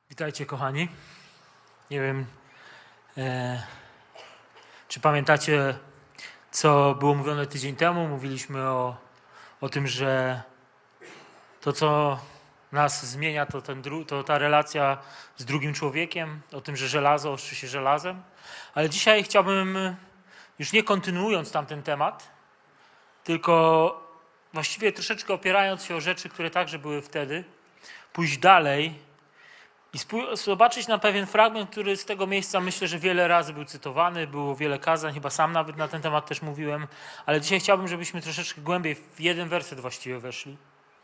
Witajcie, kochani. Nie wiem, czy pamiętacie, co było mówione tydzień temu. Mówiliśmy o tym, że to, co nas zmienia, to ta relacja z drugim człowiekiem, o tym, że żelazo ostrzy się żelazem. Ale dzisiaj chciałbym, już nie kontynuując tamten temat, tylko właściwie troszeczkę opierając się o rzeczy, które także były wtedy, pójść dalej i zobaczyć na pewien fragment, który z tego miejsca myślę, że wiele razy był cytowany, było wiele kazań, chyba sam nawet na ten temat też mówiłem, ale dzisiaj chciałbym, żebyśmy troszeczkę głębiej w jeden werset właściwie weszli.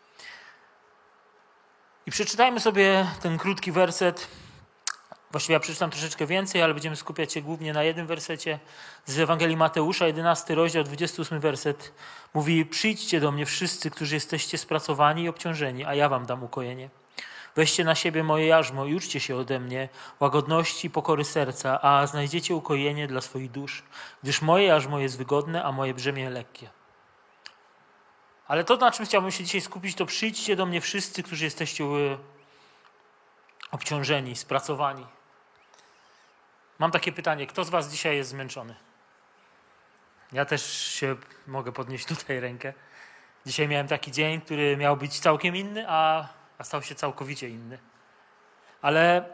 I przeczytajmy sobie ten krótki werset. Właściwie ja przeczytam troszeczkę więcej, ale będziemy skupiać się głównie na jednym wersecie z Ewangelii Mateusza, 11 rozdział, 28 werset. Mówi: przyjdźcie do mnie wszyscy, którzy jesteście spracowani i obciążeni, a ja wam dam ukojenie. Weźcie na siebie moje jarzmo i uczcie się ode mnie łagodności i pokory serca, a znajdziecie ukojenie dla swoich dusz, gdyż moje jarzmo jest wygodne, a moje brzemię lekkie. Ale to, na czym chciałbym się dzisiaj skupić, to przyjdźcie do mnie wszyscy, którzy jesteście obciążeni, spracowani. Mam takie pytanie, kto z was dzisiaj jest zmęczony? Ja też się mogę podnieść tutaj rękę. Dzisiaj miałem taki dzień, który miał być całkiem inny, a stał się całkowicie inny. Ale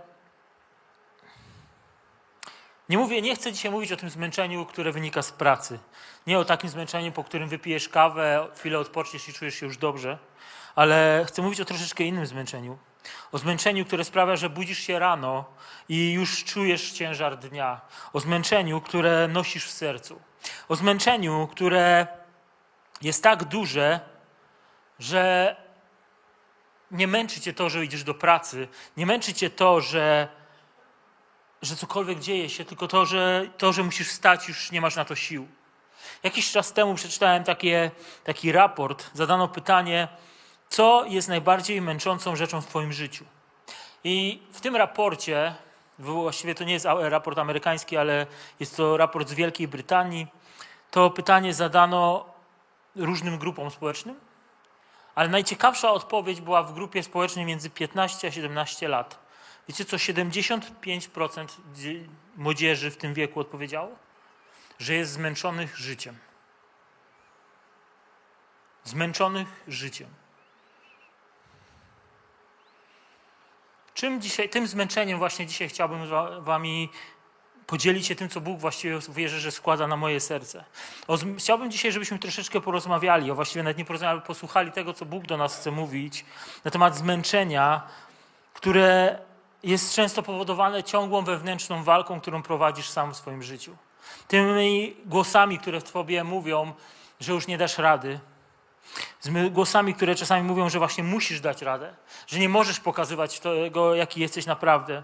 nie chcę dzisiaj mówić o tym zmęczeniu, które wynika z pracy. Nie o takim zmęczeniu, po którym wypijesz kawę, chwilę odpoczniesz i czujesz się już dobrze, ale chcę mówić o troszeczkę innym zmęczeniu. O zmęczeniu, które sprawia, że budzisz się rano i już czujesz ciężar dnia. O zmęczeniu, które nosisz w sercu. O zmęczeniu, które jest tak duże, że nie męczy cię to, że idziesz do pracy. Nie męczy cię to, że cokolwiek dzieje się, tylko to, że musisz wstać, już nie masz na to sił. Jakiś czas temu przeczytałem taki raport. Zadano pytanie, co jest najbardziej męczącą rzeczą w twoim życiu. I w tym raporcie, właściwie to nie jest raport amerykański, ale jest to raport z Wielkiej Brytanii, to pytanie zadano różnym grupom społecznym. Ale najciekawsza odpowiedź była w grupie społecznej między 15 a 17 lat. Wiecie co, 75% młodzieży w tym wieku odpowiedziało? Że jest zmęczonych życiem. Zmęczonych życiem. Tym zmęczeniem właśnie dzisiaj chciałbym z wami podzielić się tym, co Bóg właściwie wierzę, że składa na moje serce. Chciałbym dzisiaj, żebyśmy troszeczkę porozmawiali, właściwie nawet nie porozmawiali, ale posłuchali tego, co Bóg do nas chce mówić na temat zmęczenia, które jest często powodowane ciągłą wewnętrzną walką, którą prowadzisz sam w swoim życiu. Tymi głosami, które w tobie mówią, że już nie dasz rady. Z głosami, które czasami mówią, że właśnie musisz dać radę, że nie możesz pokazywać tego, jaki jesteś naprawdę.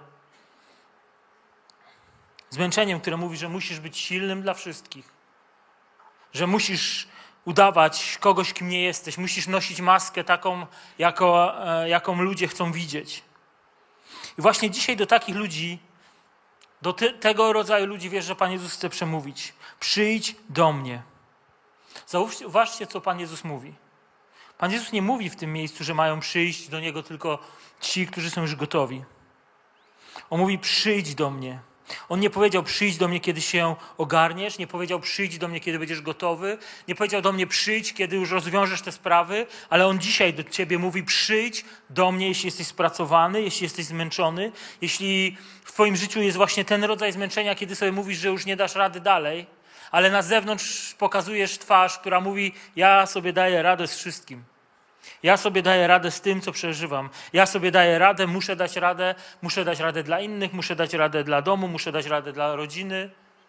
Zmęczeniem, które mówi, że musisz być silnym dla wszystkich. Że musisz udawać kogoś, kim nie jesteś. Musisz nosić maskę taką, jaką ludzie chcą widzieć. I właśnie dzisiaj do takich ludzi, do tego rodzaju ludzi wierzę, że Pan Jezus chce przemówić. Przyjdź do mnie. Zauważcie, co Pan Jezus mówi. Pan Jezus nie mówi w tym miejscu, że mają przyjść do Niego tylko ci, którzy są już gotowi. On mówi: przyjdź do mnie. On nie powiedział: przyjdź do mnie, kiedy się ogarniesz, nie powiedział: przyjdź do mnie, kiedy będziesz gotowy, nie powiedział do mnie: przyjdź, kiedy już rozwiążesz te sprawy, ale On dzisiaj do ciebie mówi: przyjdź do mnie, jeśli jesteś spracowany, jeśli jesteś zmęczony, jeśli w twoim życiu jest właśnie ten rodzaj zmęczenia, kiedy sobie mówisz, że już nie dasz rady dalej, ale na zewnątrz pokazujesz twarz, która mówi: ja sobie daję radę z wszystkim. Ja sobie daję radę z tym, co przeżywam. Ja sobie daję radę, muszę dać radę dla innych, muszę dać radę dla domu, muszę dać radę dla rodziny.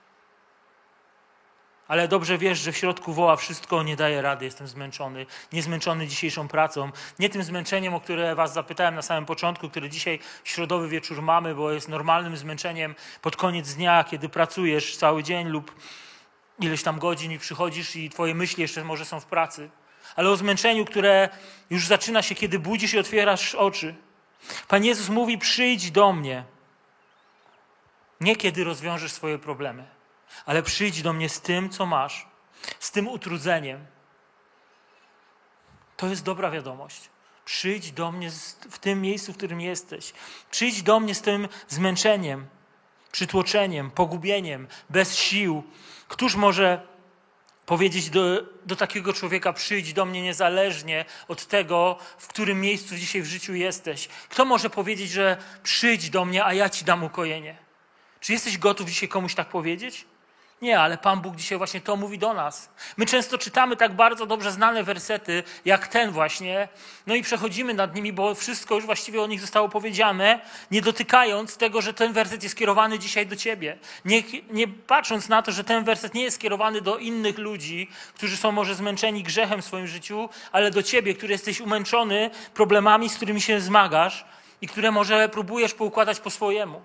Ale dobrze wiesz, że w środku woła wszystko: nie daję rady, jestem zmęczony. Nie zmęczony dzisiejszą pracą. Nie tym zmęczeniem, o które was zapytałem na samym początku, które dzisiaj środowy wieczór mamy, bo jest normalnym zmęczeniem pod koniec dnia, kiedy pracujesz cały dzień lub ileś tam godzin i przychodzisz i twoje myśli jeszcze może są w pracy. Ale o zmęczeniu, które już zaczyna się, kiedy budzisz i otwierasz oczy. Pan Jezus mówi: przyjdź do mnie. Nie kiedy rozwiążesz swoje problemy, ale przyjdź do mnie z tym, co masz. Z tym utrudzeniem. To jest dobra wiadomość. Przyjdź do mnie w tym miejscu, w którym jesteś. Przyjdź do mnie z tym zmęczeniem, przytłoczeniem, pogubieniem, bez sił. Któż może powiedzieć do takiego człowieka: przyjdź do mnie niezależnie od tego, w którym miejscu dzisiaj w życiu jesteś? Kto może powiedzieć, że przyjdź do mnie, a ja ci dam ukojenie? Czy jesteś gotów dzisiaj komuś tak powiedzieć? Nie, ale Pan Bóg dzisiaj właśnie to mówi do nas. My często czytamy tak bardzo dobrze znane wersety, jak ten właśnie, no i przechodzimy nad nimi, bo wszystko już właściwie o nich zostało powiedziane, nie dotykając tego, że ten werset jest skierowany dzisiaj do ciebie. Nie patrząc na to, że ten werset nie jest skierowany do innych ludzi, którzy są może zmęczeni grzechem w swoim życiu, ale do ciebie, który jesteś umęczony problemami, z którymi się zmagasz i które może próbujesz poukładać po swojemu.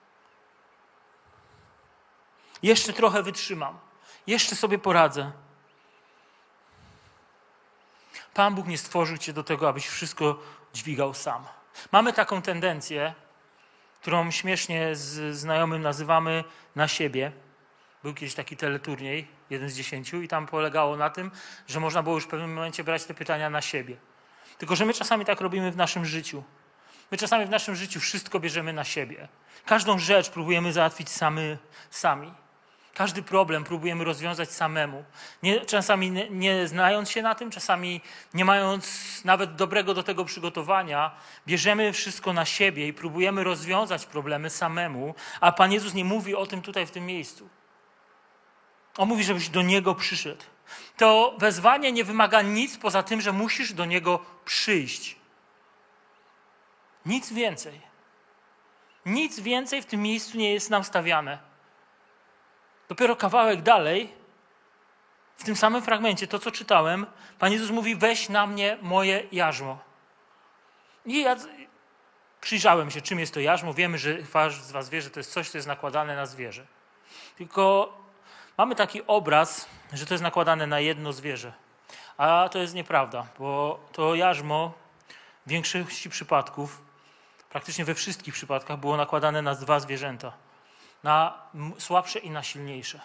Jeszcze trochę wytrzymam. Jeszcze sobie poradzę. Pan Bóg nie stworzył cię do tego, abyś wszystko dźwigał sam. Mamy taką tendencję, którą śmiesznie z znajomym nazywamy na siebie. Był kiedyś taki teleturniej, 1 z 10, i tam polegało na tym, że można było już w pewnym momencie brać te pytania na siebie. Tylko że my czasami tak robimy w naszym życiu. My czasami w naszym życiu wszystko bierzemy na siebie. Każdą rzecz próbujemy załatwić sami. Każdy problem próbujemy rozwiązać samemu. Czasami nie znając się na tym, czasami nie mając nawet dobrego do tego przygotowania, bierzemy wszystko na siebie i próbujemy rozwiązać problemy samemu, a Pan Jezus nie mówi o tym tutaj w tym miejscu. On mówi, żebyś do Niego przyszedł. To wezwanie nie wymaga nic poza tym, że musisz do Niego przyjść. Nic więcej. Nic więcej w tym miejscu nie jest nam stawiane. Dopiero kawałek dalej, w tym samym fragmencie, to co czytałem, Pan Jezus mówi: weź na mnie moje jarzmo. I ja przyjrzałem się, czym jest to jarzmo. Wiemy, że każdy z was wie, że to jest coś, co jest nakładane na zwierzę. Tylko mamy taki obraz, że to jest nakładane na jedno zwierzę. A to jest nieprawda, bo to jarzmo w większości przypadków, praktycznie we wszystkich przypadkach, było nakładane na 2 zwierzęta. Na słabsze i na silniejsze.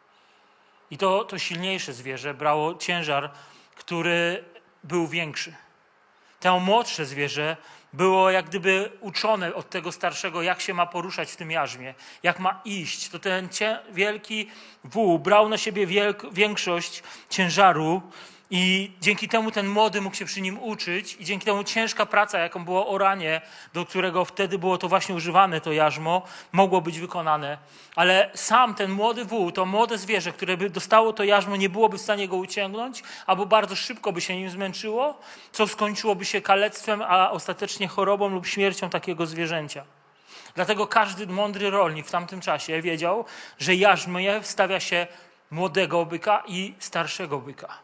I to silniejsze zwierzę brało ciężar, który był większy. To młodsze zwierzę było jak gdyby uczone od tego starszego, jak się ma poruszać w tym jarzmie, jak ma iść. To ten wielki wół brał na siebie większość ciężaru i dzięki temu ten młody mógł się przy nim uczyć i dzięki temu ciężka praca, jaką było oranie, do którego wtedy było to właśnie używane, to jarzmo, mogło być wykonane. Ale sam ten młody wół, to młode zwierzę, które by dostało to jarzmo, nie byłoby w stanie go uciągnąć, albo bardzo szybko by się nim zmęczyło, co skończyłoby się kalectwem, a ostatecznie chorobą lub śmiercią takiego zwierzęcia. Dlatego każdy mądry rolnik w tamtym czasie wiedział, że jarzmie wstawia się młodego byka i starszego byka.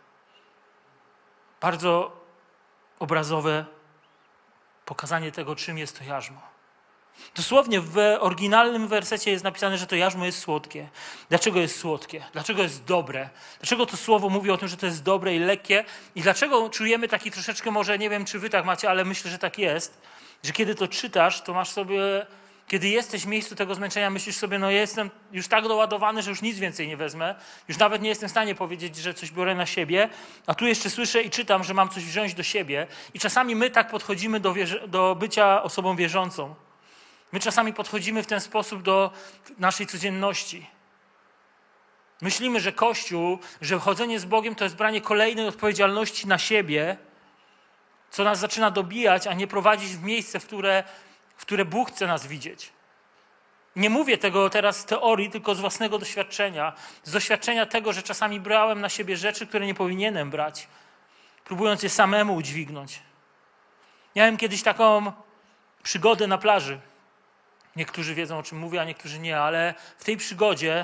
Bardzo obrazowe pokazanie tego, czym jest to jarzmo. Dosłownie w oryginalnym wersecie jest napisane, że to jarzmo jest słodkie. Dlaczego jest słodkie? Dlaczego jest dobre? Dlaczego to słowo mówi o tym, że to jest dobre i lekkie? I dlaczego czujemy taki troszeczkę, może nie wiem, czy wy tak macie, ale myślę, że tak jest, że kiedy to czytasz, to masz sobie, kiedy jesteś w miejscu tego zmęczenia, myślisz sobie: no jestem już tak doładowany, że już nic więcej nie wezmę. Już nawet nie jestem w stanie powiedzieć, że coś biorę na siebie, a tu jeszcze słyszę i czytam, że mam coś wziąć do siebie. I czasami my tak podchodzimy do bycia osobą wierzącą. My czasami podchodzimy w ten sposób do naszej codzienności. Myślimy, że Kościół, że chodzenie z Bogiem to jest branie kolejnej odpowiedzialności na siebie, co nas zaczyna dobijać, a nie prowadzić w miejsce, w które Bóg chce nas widzieć. Nie mówię tego teraz z teorii, tylko z własnego doświadczenia. Z doświadczenia tego, że czasami brałem na siebie rzeczy, które nie powinienem brać, próbując je samemu udźwignąć. Miałem kiedyś taką przygodę na plaży. Niektórzy wiedzą, o czym mówię, a niektórzy nie, ale w tej przygodzie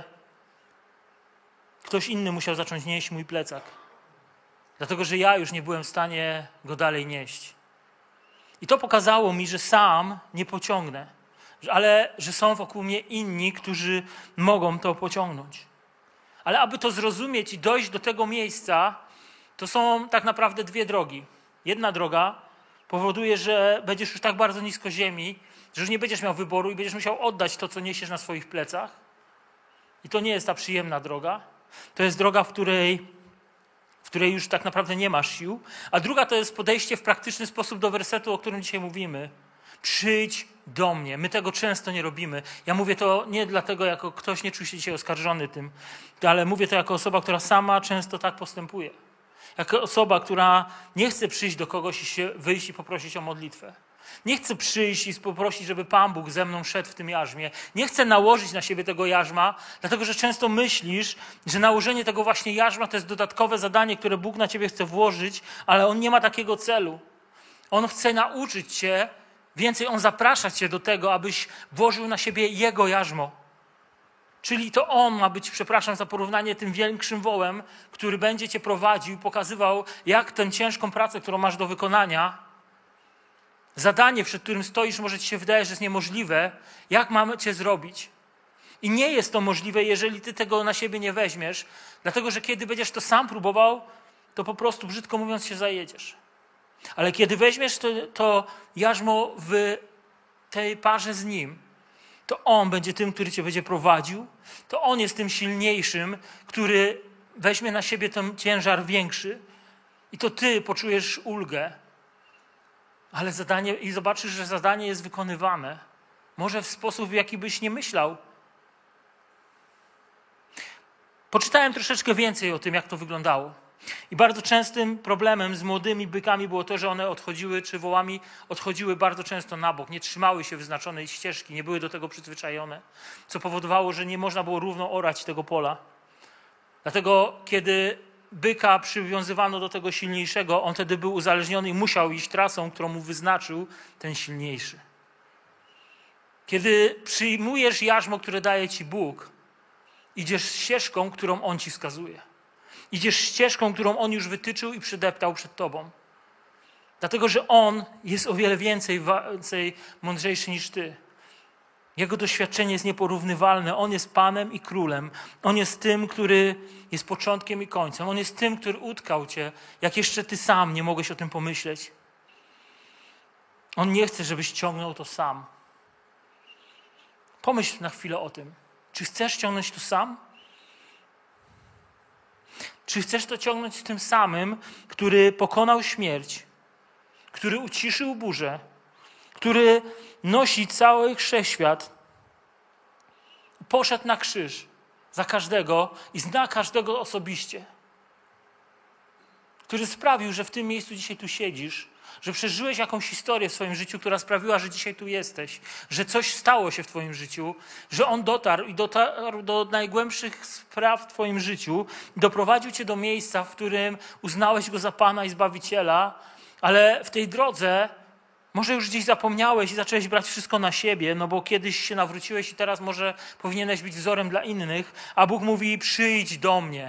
ktoś inny musiał zacząć nieść mój plecak. Dlatego, że ja już nie byłem w stanie go dalej nieść. I to pokazało mi, że sam nie pociągnę, ale że są wokół mnie inni, którzy mogą to pociągnąć. Ale aby to zrozumieć i dojść do tego miejsca, to są tak naprawdę 2 drogi. Jedna droga powoduje, że będziesz już tak bardzo nisko ziemi, że już nie będziesz miał wyboru i będziesz musiał oddać to, co niesiesz na swoich plecach. I to nie jest ta przyjemna droga. To jest droga, w której w której już tak naprawdę nie masz sił, a druga to jest podejście w praktyczny sposób do wersetu, o którym dzisiaj mówimy. Przyjdź do mnie. My tego często nie robimy. Ja mówię to nie dlatego, jako ktoś nie czuł się dzisiaj oskarżony tym, ale mówię to jako osoba, która sama często tak postępuje. Jako osoba, która nie chce przyjść do kogoś i się wyjść i poprosić o modlitwę. Nie chcę przyjść i poprosić, żeby Pan Bóg ze mną szedł w tym jarzmie. Nie chcę nałożyć na siebie tego jarzma, dlatego że często myślisz, że nałożenie tego właśnie jarzma to jest dodatkowe zadanie, które Bóg na ciebie chce włożyć, ale On nie ma takiego celu. On chce nauczyć cię, więcej On zaprasza cię do tego, abyś włożył na siebie Jego jarzmo. Czyli to On ma być, przepraszam za porównanie, tym większym wołem, który będzie cię prowadził i pokazywał, jak tę ciężką pracę, którą masz do wykonania, zadanie, przed którym stoisz, może ci się wydaje, że jest niemożliwe, jak mamy cię zrobić. I nie jest to możliwe, jeżeli ty tego na siebie nie weźmiesz, dlatego że kiedy będziesz to sam próbował, to po prostu, brzydko mówiąc, się zajedziesz. Ale kiedy weźmiesz to jarzmo w tej parze z Nim, to On będzie tym, który cię będzie prowadził, to On jest tym silniejszym, który weźmie na siebie ten ciężar większy i to ty poczujesz ulgę. Ale zadanie, i zobaczysz, że zadanie jest wykonywane. Może w sposób, w jaki byś nie myślał. Poczytałem troszeczkę więcej o tym, jak to wyglądało. I bardzo częstym problemem z młodymi bykami było to, że one odchodziły, czy wołami odchodziły bardzo często na bok. Nie trzymały się wyznaczonej ścieżki, nie były do tego przyzwyczajone. Co powodowało, że nie można było równo orać tego pola. Dlatego, kiedy byka przywiązywano do tego silniejszego, on wtedy był uzależniony i musiał iść trasą, którą mu wyznaczył ten silniejszy. Kiedy przyjmujesz jarzmo, które daje ci Bóg, idziesz ścieżką, którą On ci wskazuje. Idziesz ścieżką, którą On już wytyczył i przydeptał przed tobą. Dlatego, że On jest o wiele więcej mądrzejszy niż ty. Jego doświadczenie jest nieporównywalne. On jest Panem i Królem. On jest tym, który jest początkiem i końcem. On jest tym, który utkał cię, jak jeszcze ty sam nie mogłeś o tym pomyśleć. On nie chce, żebyś ciągnął to sam. Pomyśl na chwilę o tym. Czy chcesz ciągnąć to sam? Czy chcesz to ciągnąć z tym samym, który pokonał śmierć, który uciszył burzę, który nosi cały wszechświat, poszedł na krzyż za każdego i zna każdego osobiście, który sprawił, że w tym miejscu dzisiaj tu siedzisz, że przeżyłeś jakąś historię w swoim życiu, która sprawiła, że dzisiaj tu jesteś, że coś stało się w twoim życiu, że On dotarł do najgłębszych spraw w twoim życiu, doprowadził cię do miejsca, w którym uznałeś Go za Pana i Zbawiciela, ale w tej drodze może już gdzieś zapomniałeś i zacząłeś brać wszystko na siebie, no bo kiedyś się nawróciłeś i teraz może powinieneś być wzorem dla innych, a Bóg mówi: przyjdź do mnie.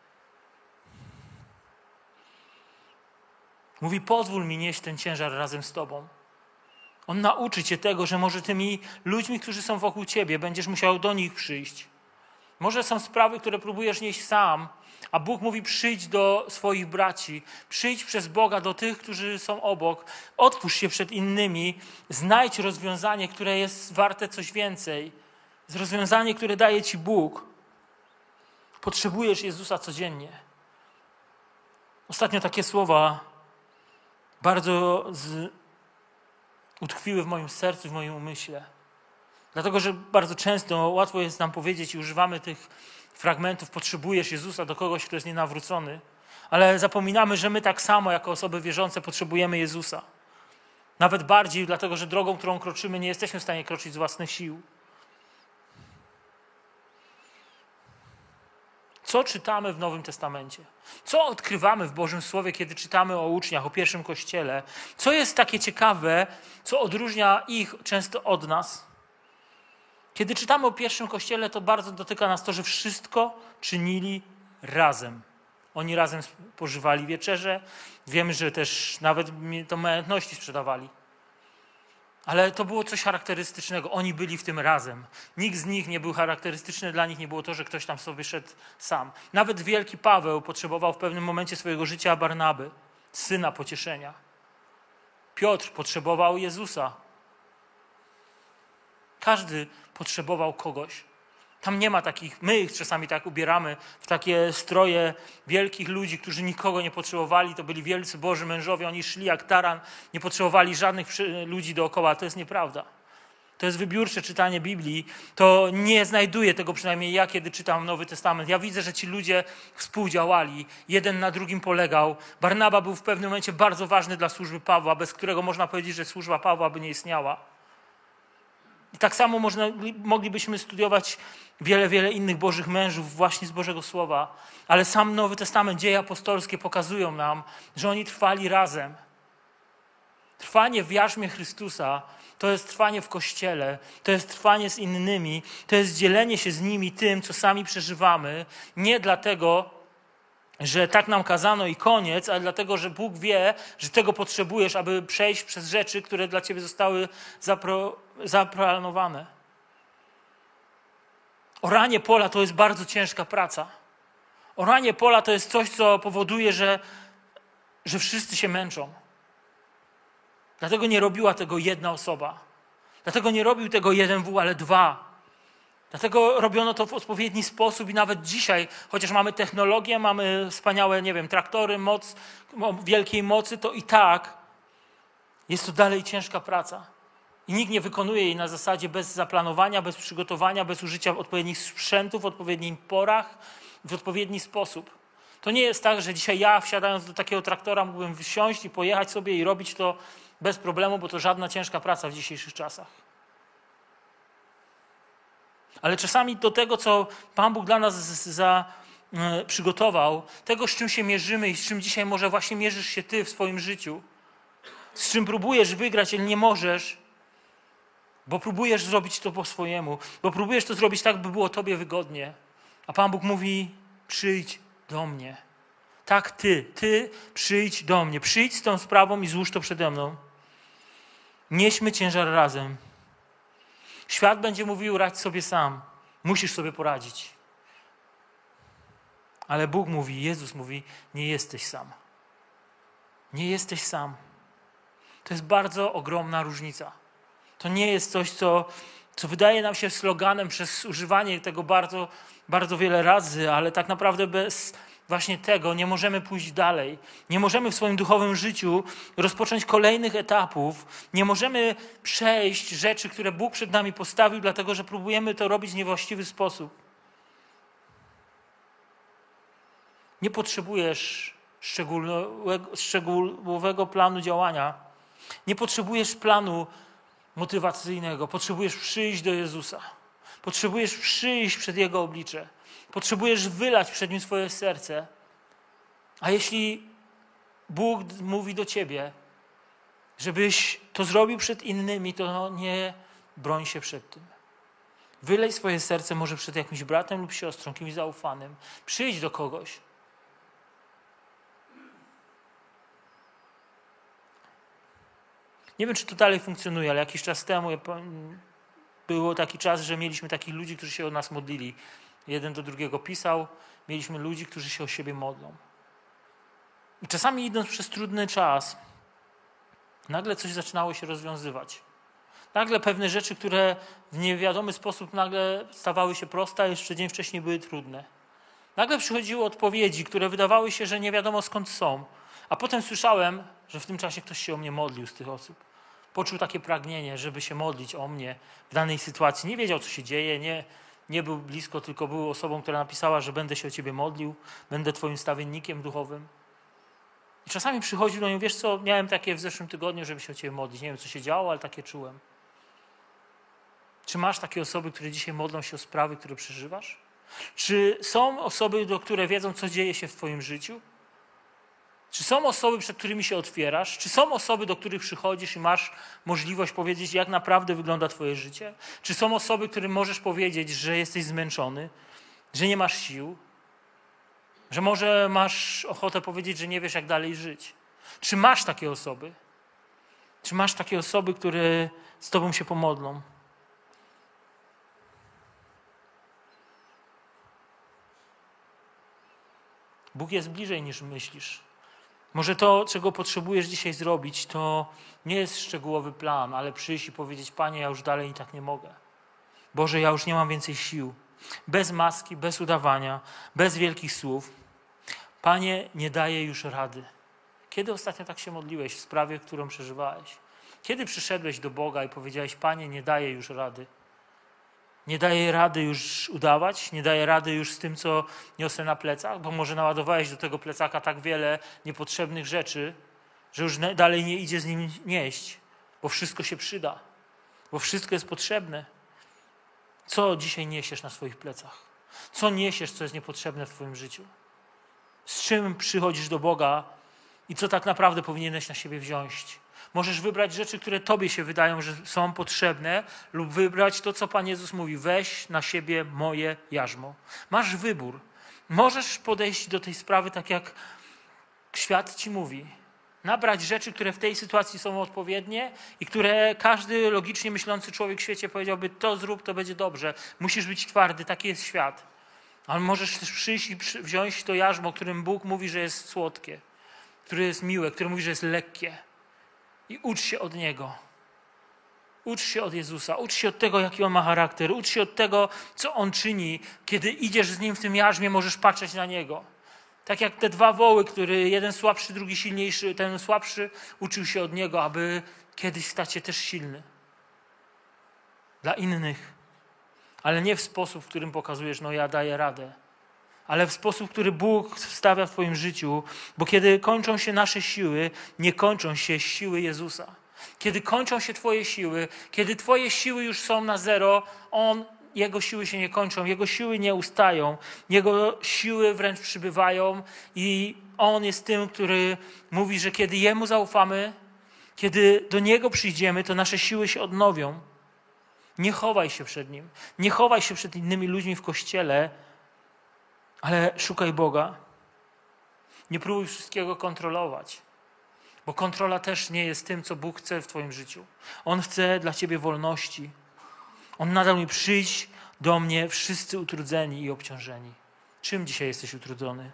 Mówi: pozwól mi nieść ten ciężar razem z tobą. On nauczy cię tego, że może tymi ludźmi, którzy są wokół ciebie, będziesz musiał do nich przyjść. Może są sprawy, które próbujesz nieść sam, a Bóg mówi: przyjdź do swoich braci, przyjdź przez Boga do tych, którzy są obok, otwórz się przed innymi, znajdź rozwiązanie, które jest warte coś więcej. Rozwiązanie, które daje ci Bóg. Potrzebujesz Jezusa codziennie. Ostatnio takie słowa bardzo utkwiły w moim sercu, w moim umyśle. Dlatego, że bardzo często łatwo jest nam powiedzieć i używamy tych fragmentów: potrzebujesz Jezusa, do kogoś, kto jest nienawrócony. Ale zapominamy, że my tak samo jako osoby wierzące potrzebujemy Jezusa. Nawet bardziej, dlatego że drogą, którą kroczymy, nie jesteśmy w stanie kroczyć z własnych sił. Co czytamy w Nowym Testamencie? Co odkrywamy w Bożym Słowie, kiedy czytamy o uczniach, o pierwszym Kościele? Co jest takie ciekawe, co odróżnia ich często od nas? Kiedy czytamy o pierwszym Kościele, to bardzo dotyka nas to, że wszystko czynili razem. Oni razem spożywali wieczerzę. Wiemy, że też nawet to majątności sprzedawali. Ale to było coś charakterystycznego. Oni byli w tym razem. Nikt z nich nie był charakterystyczny, dla nich nie było to, że ktoś tam sobie szedł sam. Nawet wielki Paweł potrzebował w pewnym momencie swojego życia Barnaby, syna pocieszenia. Piotr potrzebował Jezusa. Każdy potrzebował kogoś. Tam nie ma takich, my ich czasami tak ubieramy w takie stroje wielkich ludzi, którzy nikogo nie potrzebowali. To byli wielcy Boży mężowie, oni szli jak taran, nie potrzebowali żadnych ludzi dookoła. To jest nieprawda. To jest wybiórcze czytanie Biblii. To nie znajduję tego, przynajmniej ja, kiedy czytam Nowy Testament. Ja widzę, że ci ludzie współdziałali, jeden na drugim polegał. Barnaba był w pewnym momencie bardzo ważny dla służby Pawła, bez którego można powiedzieć, że służba Pawła by nie istniała. I tak samo moglibyśmy studiować wiele innych Bożych mężów właśnie z Bożego Słowa. Ale sam Nowy Testament, dzieje apostolskie pokazują nam, że oni trwali razem. Trwanie w jarzmie Chrystusa to jest trwanie w Kościele, to jest trwanie z innymi, to jest dzielenie się z nimi tym, co sami przeżywamy. Nie dlatego, że tak nam kazano i koniec, ale dlatego, że Bóg wie, że tego potrzebujesz, aby przejść przez rzeczy, które dla ciebie zostały zaplanowane. Oranie pola to jest bardzo ciężka praca. Oranie pola to jest coś, co powoduje, że wszyscy się męczą. Dlatego nie robiła tego jedna osoba. Dlatego nie robił tego jeden wół, ale dwa. Dlatego robiono to w odpowiedni sposób i nawet dzisiaj, chociaż mamy technologię, mamy wspaniałe, traktory, moc, wielkiej mocy, to i tak jest to dalej ciężka praca. I nikt nie wykonuje jej na zasadzie bez zaplanowania, bez przygotowania, bez użycia odpowiednich sprzętów, w odpowiednich porach, w odpowiedni sposób. To nie jest tak, że dzisiaj ja, wsiadając do takiego traktora, mógłbym wsiąść i pojechać sobie i robić to bez problemu, bo to żadna ciężka praca w dzisiejszych czasach. Ale czasami do tego, co Pan Bóg dla nas przygotował, tego, z czym się mierzymy i z czym dzisiaj może właśnie mierzysz się ty w swoim życiu, z czym próbujesz wygrać, ale nie możesz, bo próbujesz zrobić to po swojemu, bo próbujesz to zrobić tak, by było tobie wygodnie. A Pan Bóg mówi, przyjdź do mnie. Tak, ty przyjdź do mnie. Przyjdź z tą sprawą i złóż to przede mną. Nieśmy ciężar razem. Świat będzie mówił, radź sobie sam. Musisz sobie poradzić. Ale Bóg mówi, Jezus mówi, nie jesteś sam. Nie jesteś sam. To jest bardzo ogromna różnica. To nie jest coś, co wydaje nam się sloganem przez używanie tego bardzo, bardzo wiele razy, ale tak naprawdę bez właśnie tego nie możemy pójść dalej. Nie możemy w swoim duchowym życiu rozpocząć kolejnych etapów. Nie możemy przejść rzeczy, które Bóg przed nami postawił, dlatego że próbujemy to robić w niewłaściwy sposób. Nie potrzebujesz szczegółowego planu działania. Nie potrzebujesz planu motywacyjnego. Potrzebujesz przyjść do Jezusa. Potrzebujesz przyjść przed Jego oblicze. Potrzebujesz wylać przed Nim swoje serce. A jeśli Bóg mówi do ciebie, żebyś to zrobił przed innymi, to nie broń się przed tym. Wylej swoje serce może przed jakimś bratem lub siostrą, kimś zaufanym. Przyjdź do kogoś. Nie wiem, czy to dalej funkcjonuje, ale jakiś czas temu był taki czas, że mieliśmy takich ludzi, którzy się o nas modlili. Jeden do drugiego pisał. Mieliśmy ludzi, którzy się o siebie modlą. I czasami idąc przez trudny czas, nagle coś zaczynało się rozwiązywać. Nagle pewne rzeczy, które w niewiadomy sposób nagle stawały się proste, a jeszcze dzień wcześniej były trudne. Nagle przychodziły odpowiedzi, które wydawały się, że nie wiadomo skąd są. A potem słyszałem, że w tym czasie ktoś się o mnie modlił z tych osób. Poczuł takie pragnienie, żeby się modlić o mnie w danej sytuacji. Nie wiedział, co się dzieje, nie był blisko, tylko był osobą, która napisała, że będę się o ciebie modlił, będę twoim stawiennikiem duchowym. I czasami przychodził do mnie, wiesz co, miałem takie w zeszłym tygodniu, żeby się o ciebie modlić. Nie wiem, co się działo, ale takie czułem. Czy masz takie osoby, które dzisiaj modlą się o sprawy, które przeżywasz? Czy są osoby, które wiedzą, co dzieje się w twoim życiu? Czy są osoby, przed którymi się otwierasz? Czy są osoby, do których przychodzisz i masz możliwość powiedzieć, jak naprawdę wygląda twoje życie? Czy są osoby, którym możesz powiedzieć, że jesteś zmęczony, że nie masz sił, że może masz ochotę powiedzieć, że nie wiesz, jak dalej żyć? Czy masz takie osoby? Czy masz takie osoby, które z tobą się pomodlą? Bóg jest bliżej niż myślisz. Może to, czego potrzebujesz dzisiaj zrobić, to nie jest szczegółowy plan, ale przyjść i powiedzieć, Panie, ja już dalej i tak nie mogę. Boże, ja już nie mam więcej sił. bez maski, bez udawania, bez wielkich słów. Panie, nie daję już rady. Kiedy ostatnio tak się modliłeś w sprawie, którą przeżywałeś? Kiedy przyszedłeś do Boga i powiedziałeś, Panie, nie daję już rady? Nie daję rady już udawać, nie daję rady już z tym, co niosę na plecach, bo może naładowałeś do tego plecaka tak wiele niepotrzebnych rzeczy, że już dalej nie idzie z nim nieść, bo wszystko się przyda, bo wszystko jest potrzebne. Co dzisiaj niesiesz na swoich plecach? Co niesiesz, co jest niepotrzebne w twoim życiu? Z czym przychodzisz do Boga i co tak naprawdę powinieneś na siebie wziąć? Możesz wybrać rzeczy, które tobie się wydają, że są potrzebne, lub wybrać to, co Pan Jezus mówi. Weź na siebie moje jarzmo. Masz wybór. Możesz podejść do tej sprawy tak, jak świat ci mówi. Nabrać rzeczy, które w tej sytuacji są odpowiednie i które każdy logicznie myślący człowiek w świecie powiedziałby, to zrób, to będzie dobrze. Musisz być twardy, taki jest świat. Ale możesz też przyjść i wziąć to jarzmo, którym Bóg mówi, że jest słodkie, które jest miłe, które mówi, że jest lekkie. I ucz się od Niego. Ucz się od Jezusa. Ucz się od tego, jaki On ma charakter. Ucz się od tego, co On czyni. Kiedy idziesz z Nim w tym jarzmie, możesz patrzeć na Niego. Tak jak te dwa woły, który jeden słabszy, drugi silniejszy. Ten słabszy uczył się od Niego, aby kiedyś stać się też silny. Dla innych. Ale nie w sposób, w którym pokazujesz, no ja daję radę. Ale w sposób, który Bóg wstawia w twoim życiu, bo kiedy kończą się nasze siły, nie kończą się siły Jezusa. Kiedy kończą się twoje siły, kiedy twoje siły już są na zero, Jego siły się nie kończą, Jego siły nie ustają, Jego siły wręcz przybywają i On jest tym, który mówi, że kiedy Jemu zaufamy, kiedy do Niego przyjdziemy, to nasze siły się odnowią. Nie chowaj się przed Nim, nie chowaj się przed innymi ludźmi w kościele, ale szukaj Boga. Nie próbuj wszystkiego kontrolować, bo kontrola też nie jest tym, co Bóg chce w twoim życiu. On chce dla ciebie wolności. On nadal mówi, przyjdź do mnie wszyscy utrudzeni i obciążeni. Czym dzisiaj jesteś utrudzony?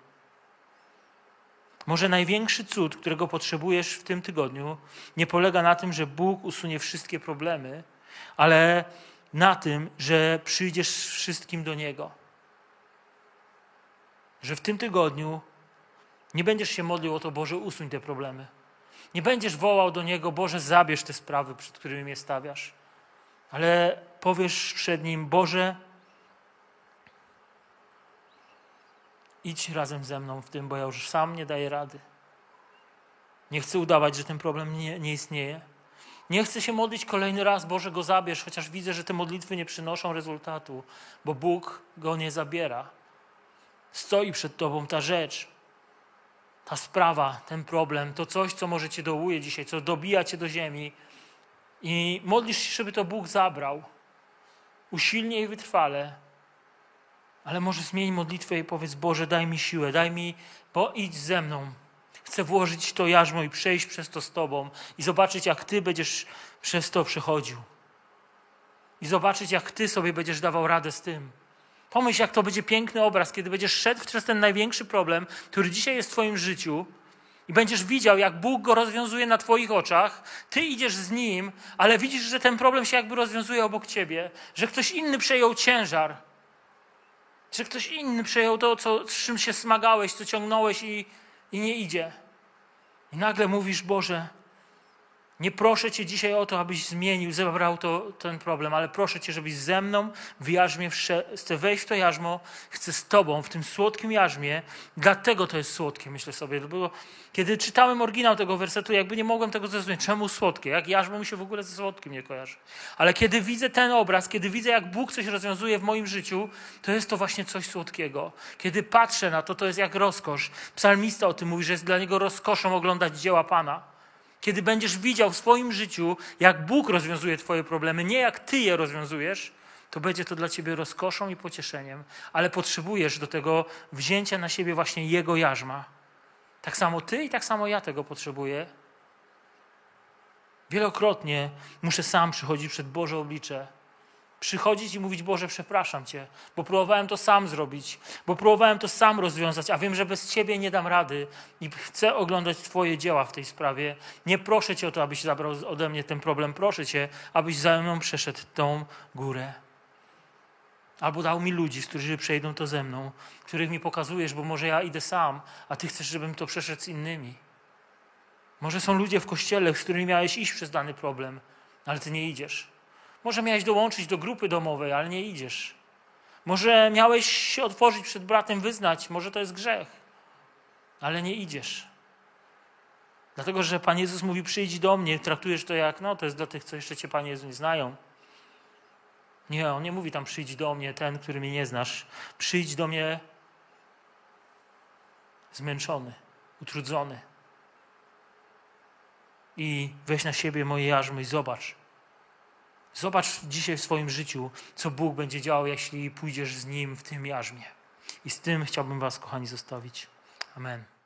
Może największy cud, którego potrzebujesz w tym tygodniu, nie polega na tym, że Bóg usunie wszystkie problemy, ale na tym, że przyjdziesz z wszystkim do Niego. Że w tym tygodniu nie będziesz się modlił o to, Boże, usuń te problemy. Nie będziesz wołał do Niego, Boże, zabierz te sprawy, przed którymi mnie stawiasz. Ale powiesz przed Nim, Boże, idź razem ze mną w tym, bo ja już sam nie daję rady. Nie chcę udawać, że ten problem nie istnieje. Nie chcę się modlić kolejny raz, Boże, go zabierz, chociaż widzę, że te modlitwy nie przynoszą rezultatu, bo Bóg go nie zabiera. Stoi przed tobą ta rzecz, ta sprawa, ten problem, to coś, co może cię dołuje dzisiaj, co dobija cię do ziemi i modlisz się, żeby to Bóg zabrał. Usilnie i wytrwale. Ale może zmień modlitwę i powiedz, Boże, daj mi siłę, bo idź ze mną. Chcę włożyć to jarzmo i przejść przez to z Tobą i zobaczyć, jak Ty będziesz przez to przechodził. I zobaczyć, jak Ty sobie będziesz dawał radę z tym. Pomyśl, jak to będzie piękny obraz, kiedy będziesz szedł przez ten największy problem, który dzisiaj jest w Twoim życiu i będziesz widział, jak Bóg go rozwiązuje na Twoich oczach. Ty idziesz z Nim, ale widzisz, że ten problem się jakby rozwiązuje obok Ciebie, że ktoś inny przejął ciężar, że ktoś inny przejął to, z czym się smagałeś, co ciągnąłeś i nie idzie. I nagle mówisz, Boże, nie proszę Cię dzisiaj o to, abyś zmienił, zabrał ten problem, ale proszę Cię, żebyś ze mną w jarzmie chcę wejść w to jarzmo, chcę z Tobą w tym słodkim jarzmie, dlatego to jest słodkie, myślę sobie. Bo kiedy czytałem oryginał tego wersetu, jakby nie mogłem tego zrozumieć, czemu słodkie, jak jarzmo mi się w ogóle ze słodkim nie kojarzy. Ale kiedy widzę ten obraz, kiedy widzę, jak Bóg coś rozwiązuje w moim życiu, to jest to właśnie coś słodkiego. Kiedy patrzę na to, to jest jak rozkosz. Psalmista o tym mówi, że jest dla niego rozkoszą oglądać dzieła Pana. Kiedy będziesz widział w swoim życiu, jak Bóg rozwiązuje twoje problemy, nie jak ty je rozwiązujesz, to będzie to dla ciebie rozkoszą i pocieszeniem. Ale potrzebujesz do tego wzięcia na siebie właśnie Jego jarzma. Tak samo ty i tak samo ja tego potrzebuję. Wielokrotnie muszę sam przychodzić przed Boże oblicze. Przychodzić i mówić, Boże, przepraszam Cię, bo próbowałem to sam zrobić, bo próbowałem to sam rozwiązać, a wiem, że bez Ciebie nie dam rady i chcę oglądać Twoje dzieła w tej sprawie. Nie proszę Cię o to, abyś zabrał ode mnie ten problem. Proszę Cię, abyś za mną przeszedł tą górę. Albo dał mi ludzi, którzy przejdą to ze mną, których mi pokazujesz, bo może ja idę sam, a Ty chcesz, żebym to przeszedł z innymi. Może są ludzie w kościele, z którymi miałeś iść przez dany problem, ale Ty nie idziesz. Może miałeś dołączyć do grupy domowej, ale nie idziesz. Może miałeś się otworzyć przed bratem, wyznać, może to jest grzech, ale nie idziesz. Dlatego, że Pan Jezus mówi, przyjdź do mnie, traktujesz to jak, to jest dla tych, co jeszcze Cię, Panie Jezu, nie znają. Nie, On nie mówi tam, przyjdź do mnie, ten, który mnie nie znasz. Przyjdź do mnie zmęczony, utrudzony. I weź na siebie moje jarzmo i zobacz. Zobacz dzisiaj w swoim życiu, co Bóg będzie działał, jeśli pójdziesz z Nim w tym jarzmie. I z tym chciałbym was, kochani, zostawić. Amen.